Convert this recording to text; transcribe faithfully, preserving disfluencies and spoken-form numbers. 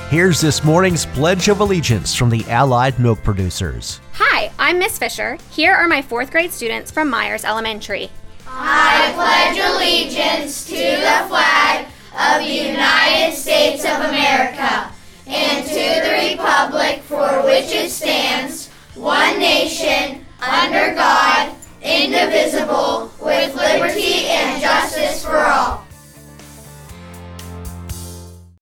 Here's this morning's Pledge of Allegiance from the Allied Milk Producers. Hi, I'm Miss Fisher. Here are my fourth grade students from Myers Elementary. I pledge allegiance to the flag of the United States of America and to the republic for which it stands, one nation, under God, indivisible,